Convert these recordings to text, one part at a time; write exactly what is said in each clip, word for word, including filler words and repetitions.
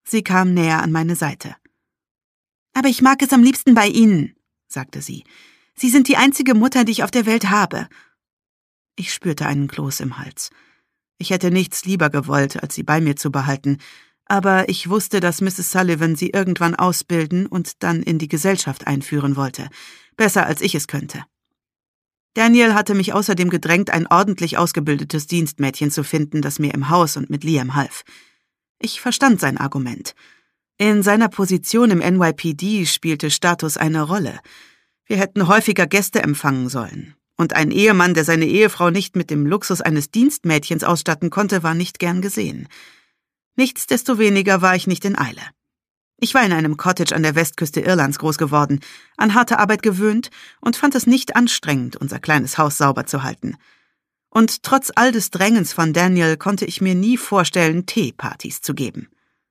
Sie kam näher an meine Seite. »Aber ich mag es am liebsten bei Ihnen«, sagte sie. »Sie sind die einzige Mutter, die ich auf der Welt habe.« Ich spürte einen Kloß im Hals. Ich hätte nichts lieber gewollt, als sie bei mir zu behalten, aber ich wusste, dass Misses Sullivan sie irgendwann ausbilden und dann in die Gesellschaft einführen wollte. Besser, als ich es könnte. Daniel hatte mich außerdem gedrängt, ein ordentlich ausgebildetes Dienstmädchen zu finden, das mir im Haus und mit Liam half. Ich verstand sein Argument. In seiner Position im N Y P D spielte Status eine Rolle. Wir hätten häufiger Gäste empfangen sollen. Und ein Ehemann, der seine Ehefrau nicht mit dem Luxus eines Dienstmädchens ausstatten konnte, war nicht gern gesehen. Nichtsdestoweniger war ich nicht in Eile. Ich war in einem Cottage an der Westküste Irlands groß geworden, an harte Arbeit gewöhnt und fand es nicht anstrengend, unser kleines Haus sauber zu halten. Und trotz all des Drängens von Daniel konnte ich mir nie vorstellen, Teepartys zu geben.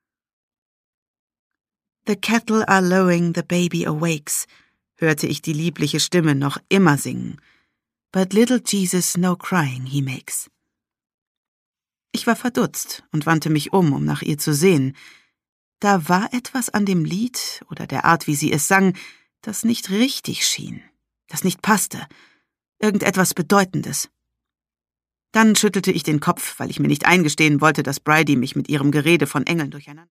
»The kettle are lowing, the baby awakes«, hörte ich die liebliche Stimme noch immer singen. »But little Jesus no crying he makes.« Ich war verdutzt und wandte mich um, um nach ihr zu sehen. Da war etwas an dem Lied oder der Art, wie sie es sang, das nicht richtig schien, das nicht passte, irgendetwas Bedeutendes. Dann schüttelte ich den Kopf, weil ich mir nicht eingestehen wollte, dass Bridie mich mit ihrem Gerede von Engeln durcheinander